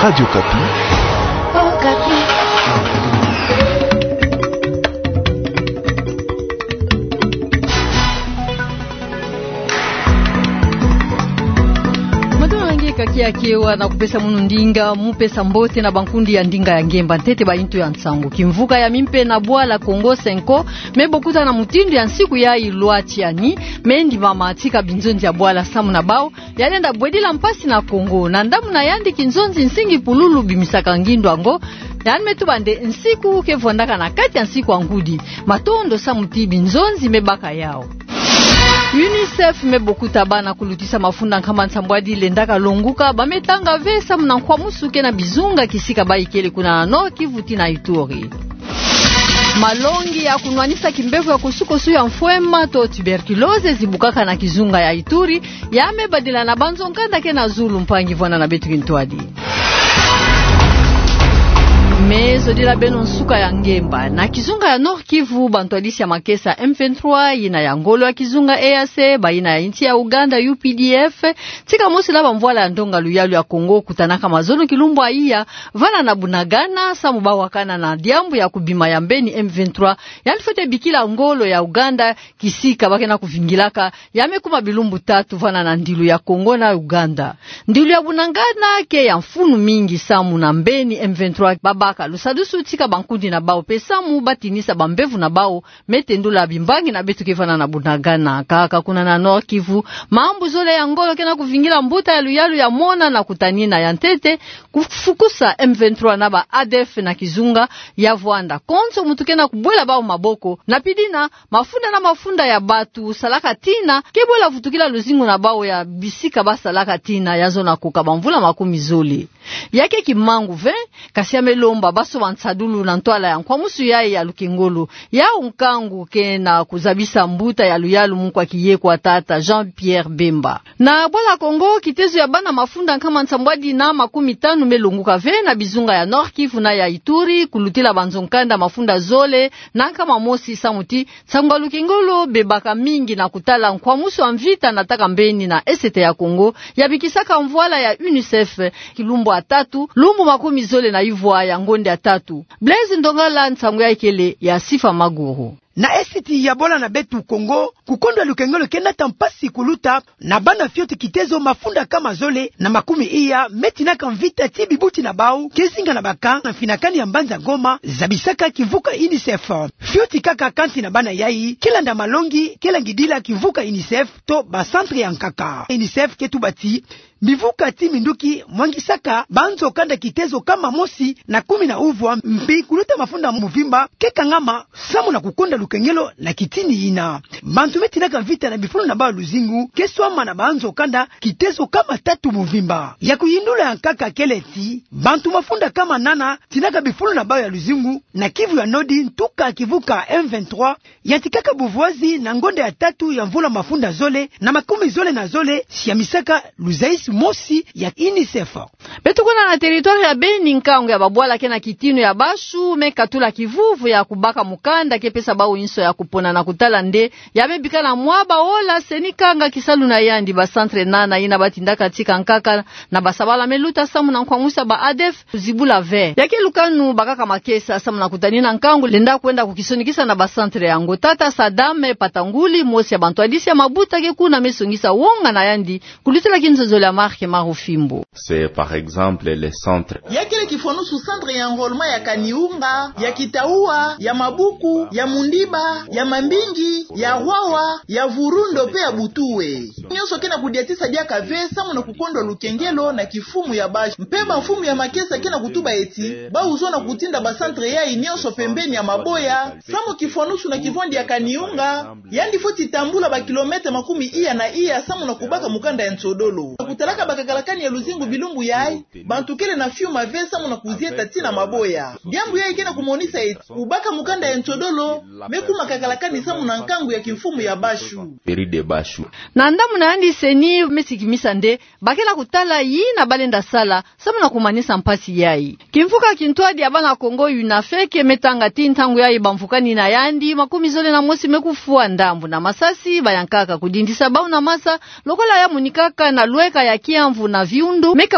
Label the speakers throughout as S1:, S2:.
S1: Radio Kapi.
S2: Oh, Kapi.
S3: Kakia kewa na kupesa munu ndinga mupesa mbote na bankundi ya ndinga ya ngemba ntete ba intu ya nsangu kimvuka ya mimpe na bwala Kongo 5 mebokuta na mutindu ya nsiku ya ilwati yani mendi mama atika binzonzi ya bwala samu na bao yalenda bwedila mpasi na Kongo na ndamu na yandi kinzonzi nsingi pululu bimisaka ngindo ango yani metubande nsiku kevondaka na kati ya nsiku angudi matondo samuti binzonzi mebaka yao. UNICEF mebokuta bana kulutisa mafunda kama nsambwadi lendaka longuka bametanga vesa mna kwa musuke na bizunga kisika baikele kuna no Kivu na Ituri. Malongi ya kunwanisa kimbevu ya kusukosu ya mfwema to tuberculose zibukaka na kizunga ya Ituri yamebadila na banzo nkanda ke na Zulu mpangi vwana na betu kintwadi. Mezo dila beno nsuka ya ngemba na kizunga ya Nord Kivu bantwadisi ya makesa M23 yina ya ngolo ya kizunga EAC baina ya inti ya Uganda UPDF tika mosi laba mvwala ya ndonga luyalu ya Kongo kutanaka mazono kilumbu aiya vana na Bunagana samuba wakana na diambu ya kubima ya mbeni M23 yalifete bikila ngolo ya Uganda kisika bakena kuvingilaka yamekuma bilumbu tatu vana na ndilu ya Kongo na Uganda ndilu ya Bunagana ke ya mfunu mingi samu na mbeni M23 babaka lusadusu tika bankundi na bao pesamu batinisa bambevu na bao metendula bimbangi na betu kefana na Bunagana kaka kuna na Nord Kivu mambu zole ya ngolo kena kuvingila mbuta ya luyalu ya mona na kutanina ya ntete kufukusa M23 na ba ADF na kizunga ya Vwanda konso mutukena kubwela bao maboko na pidina mafunda ya batu salaka tina kebola futukila luzingu na bao ya bisika ba salaka tina yazo na kukabamvula makumi zoli yake kimangu kasi amelomba baso wansadulu na ntwala ya kwa musu ya lukingolo ya unkangu kena kuzabisa mbuta ya luyalu mkwa kiye kwa tata Jean-Pierre Bemba na bola Kongo kitezo ya bana mafunda kama nsambwadi na 15 melunguka na bizunga ya Nord Kivu na ya Ituri kulutila banzonkanda mafunda zole na kama mosi samuti tsangwa lukingolo bebaka mingi na kutala kwa musu amvita nataka mbeni na esete ya Kongo ya bikisaka mvwala ya UNICEF kilumbu atatu lumbu makumi zole na ivwa ya ngonde atatu Blaise Ndongala nsangu ya ikele ya Sifa Maguru
S4: na esiti ya bola na betu Kongo kukondo lukengolo kenda tampasi kuluta na bana fioti kitezo mafunda kama zole na makumi iya metina kamvita tibibuti na bau kezinga na baka na finakani ya mbanza Goma zabisaka kivuka UNICEF fioti kaka kanti na bana yai kila nda malongi kila ngidila kivuka UNICEF to ba centre ya nkaka UNICEF ketubati mivuka timinduki mwangisaka banzo kanda kitezo kama mosi na 10 na uvwa mbi kuluta mafunda muvimba keka ngama samu na kukonda lukengelo na kitini ina bantu metina kamvita na bifuno na ba luzingu keswama na banzo kanda kitezo kama 3 muvimba ya kuyindula ya nkaka keleti bantu mafunda kama nana tinaka bifuno na ba ya luzingu na Kivu ya Nodi ntuka kivuka M23 yatikaka buvuazi na ngonde ya 3 ya mvula mafunda zole na makumi zole na zole siamisaka luzaisi mosi ya UNICEF
S3: betu kuna na territoire ya Beni nkangu ya babwala kena kitino ya bashu mekatula kivuvu ya kubaka mukanda kepesa bao inso ya kupona na kutala nde ya mebika na mwaba ola senikanga kisalu na yandi ba centre nana ina batindaka tika nkaka na basabala meluta samu na nkwamusa ba ADF zibula ve yake lukanu bakaka makesa samu na kutanina nkangu lenda kwenda kukisonikisa na ba centre yango tata Sadame Patanguli mosi ya bantwadisi ya mabuta ke kuna mesongisa wonga na yandi kulitela kinzozo la marque Marufimbo.
S5: C'est par exemple les centres.
S6: Yakile kifonusu centre ya enrôlement ya Kaniunga, ya Kitaua, ya Mabuku, ya Mundiba, ya Mambingi, ya Hwawa, ya Vurundo pe ya Butuwe. Nyoso kena kudiatisa dia kavesa muna kukondo lukengelo na kifumu ya bashi. Mpeba mfumu ya makesa kena kutuba eti, ba uzona kutinda ba centre ya inyoso pembeni ya maboya. Samu kifonusu na kivondi ya Kaniunga, yandi foti tambula ba kilometre makumi iya na iya samu na kubaka mukanda ya Nsodolo. Kutalaka bakakalakani ya luzingu bilumbu yai, bantukele na fiu mavesa muna kuzie tatina maboya. Diambu yai kena kumonisa eti, ubaka mukanda ya Nsodolo, meku makakalakani samu na nkangu ya kifumu ya bashu.
S5: Peride bashu.
S3: Na ndamu na handi seni mesikimisa nde, bakela kutala yi na balenda sala, samu na kumanisa mpasi yai. Kimfuka kintuadi ya bana Kongo unafeke metanga tintangu yai bamfukani na yandi, makumi zole na mosi mekufua ndambu na masasi, bayankaka kudindisa bau na masa, lokola ya munikaka na lueka ya kiamvu na viundu, mekabula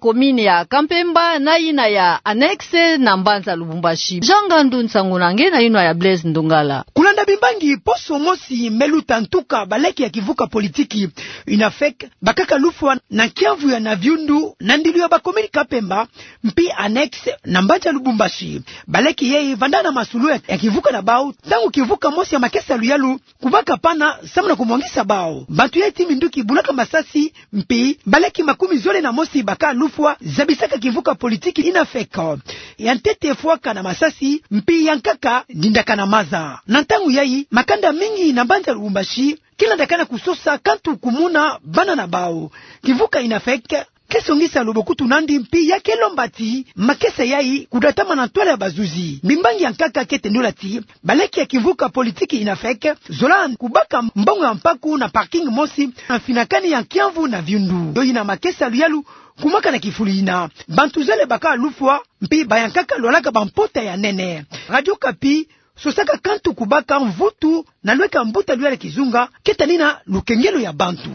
S3: komini ya Kampemba na ina ya Annexe na Mbanza Lubumbashi. Jangandu Nsangunange na ino ya Blaise Ndongala.
S4: Kulanda Bimbangi poso mosi meluta ntuka baleki ya kivuka politiki inafek bakaka lufwa na Kiavu ya Navyundu na ndilu ya bakomini Kapemba mpi Annexe na Mbanza Lubumbashi. Baleki yei vandana masulu ya kivuka na bao tangu kivuka mosi ya Makesa Luyalu kubaka pana samuna kumwangisa bao. Bantu yeti minduki bulaka masasi mpi baleki makumi zole na mosi baka lufwa zabisaka kivuka politiki inafeka yantete fuaka na masasi mpi yankaka dindaka na maza na ntangu yai makanda mingi na Mbanza Lubumbashi kila ndakana kusosa kantu kumuna bana na bao kivuka inafeka kesongisa lobokutu nandi mpi ya kelombati makesa yai kudatama na toile ya bazuzi Bimbangi yankaka ketendolati baleki ya kivuka politiki inafeke zola kubaka mbongo ya mpaku na parking mosi na finakani ya Kiamvu na Vyundu yo ina Makesa Luyalu kumaka na Kifulina bantu zele baka lufwa mpi bayankaka lolaka bampota ya nene. Radio Kapi sosaka kantu kubaka mvutu na lweka mbuta Luyale Kizunga ketanina lukengelo ya bantu.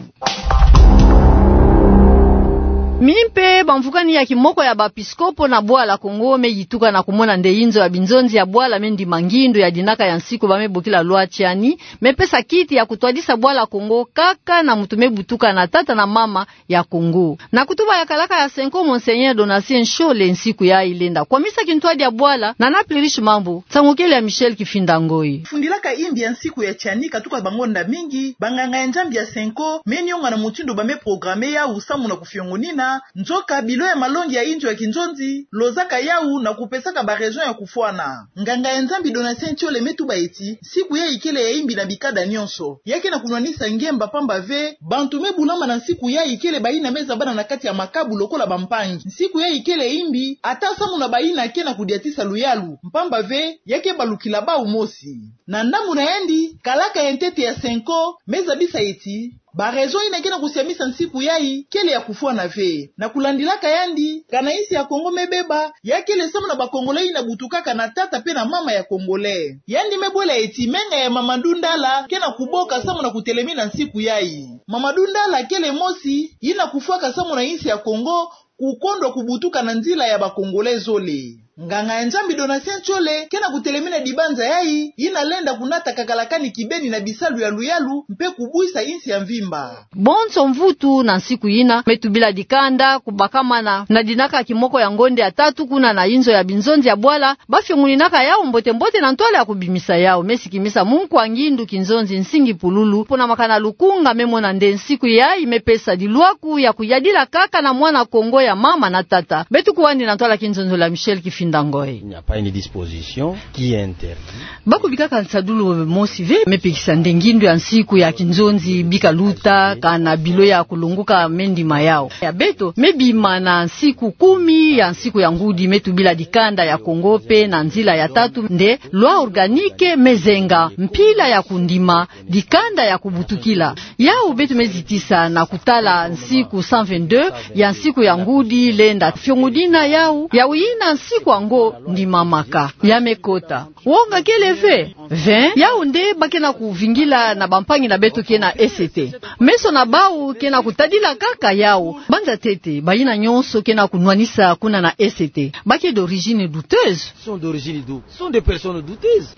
S3: Minimpe bamfukani ya kimoko ya bapiskopo na Bwala Kongo meyituka na kumona ndeinzo ya binzonzi ya Bwala mendi mangindo ya dinaka ya nsiku bamebokila lwa chiani mepesa kiti ya kutwadisa Bwala Kongo kaka na mutume butuka na tata na mama ya Kongo na kutuba ya kalaka ya Senko Monseigneur Donatien Nshole nsiku ya ilenda kwa misa kintwadi ya Bwala na naplirish mambo tangokele ya Michel Kifinda Ngoi
S6: fundilaka imbi ya nsiku ya chiani katuka bangonda mingi banganga ya njambi ya Senko menyonga na mutindo bame programe ya usamu na kufiongonina nzoka bilo ya malongi ya injo ya kinjonzi lozaka yau na kupesaka ba region ya kufuana nganga ya nzambi Donatien Nshole metu baeti siku ya ikele ya imbi na bikada nyonso yake na kunwanisa ngemba pamba ve bantu mebulama na siku ya ikele baina meza bana na kati ya makabu lokola bampangi siku ya ikele imbi ata samu na baina ke na kudiatisa Luyalu mpamba ve yake balukila ba umosi na ndamu na endi kalaka ya ntete ya Senko meza bisa eti ba rezo inakena kusiamisa nsiku yai kele ya kufua na ve na kulandilaka yandi kanaisi ya Kongo mebeba ya kele samu na bakongole ina butukaka na tata pe na mama ya Kongole yandi mebola eti menga ya Mama Ndundala kena kuboka samu na kutelemina nsiku yai Mama Ndundala kele mosi ina kufuaka samu na insi ya Kongo kukondo kubutuka na nzila ya bakongole zole nganga ya njambi Donatien Nshole kena kutelemina dibanza yai ina lenda kunata kakalakani kibeni na bisalu ya Luyalu mpe kubuisa insi ya Mvimba
S3: bonso mvutu na nsiku ina metubila dikanda kubakama na dinaka kimoko ya ngonde ya tatu kuna na inzo ya binzonzi ya Bwala bafyongulinaka yao mbote mbote na ntwale ya kubimisa yao mesikimisa mungu angindu kinzonzi nsingi pululu pona makana lukunga memona nde nsiku ya imepesa diluaku ya kuyadila kaka na mwana Kongo ya mama na tata betu kuwandi na ntwala kinzonzo la Michel Kifinda Ngoi.
S1: Il n'y a pas une disposition qui interdit.
S3: Bako bika kansadulu mosive mepikisa ndengindu ya nsiku ya kinzonzi bika luta kana bilo ya kulunguka mendi mayao. Ya beto mebima na nsiku 10 ya nsiku ya ngudi metubila dikanda ya Kongope na nzila ya tatu nde loi organique mezenga mpila ya kundima dikanda ya kubutukila. Yao beto mezitisa na kutala nsiku 122 ya nsiku ya ngudi lenda fyongudina yao ya uina nsiku ango ndi mamaka ya mekota wonga kelefe 20 yaunde bakena kuvingila na bampangi na beto kena ECT meso na bau kena kutadila kaka yao banza tete bayina nyonso kena kunwanisa kuna na ECT baki d'origine douteuse
S1: Sont d'origine douteuse, sont des personnes douteuses.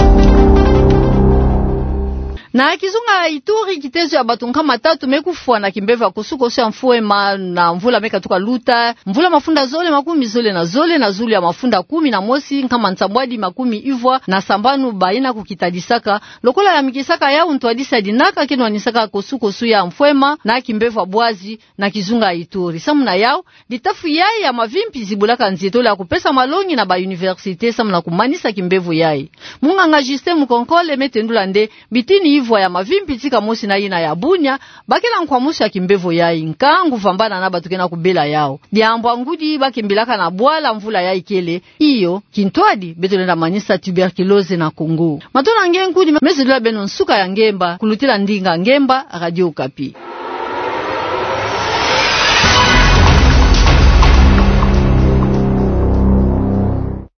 S3: na kizunga Ituri kitezo ya batunga matatu mekufua na kimbeva kusuko sya mfuema na mvula mekatuka luta mvula mafunda zole makumi zole na zulu ya mafunda 10 na mosi kama nsambwadi makumi ivwa na sambanu baina kukitadisaka lokola ya mikisaka yao ntwadisa dinaka kinwa nisaka kusuko suya mfuema na kimbeva bwazi na kizunga Ituri samuna yao ditafu yai ya mavimpi zibulaka nzitola ya kupesa malongi na ba universite samuna kumanisa kimbevu yai munga nga Justin Mukonkole metendula nde bitini ya mavimpi tika mosi na ina ya Bunya bakela nkwamusi ya kimbevo yai nkangu vambana na batukena kubela yao diambo ngudi bakimbilaka na Bwala mvula yai kele iyo kintwadi betolenda manisa tuberculose na Kongo matona ngengudi mezidula beno nsuka ya ngemba kulutila ndinga ngemba Radio Kapi.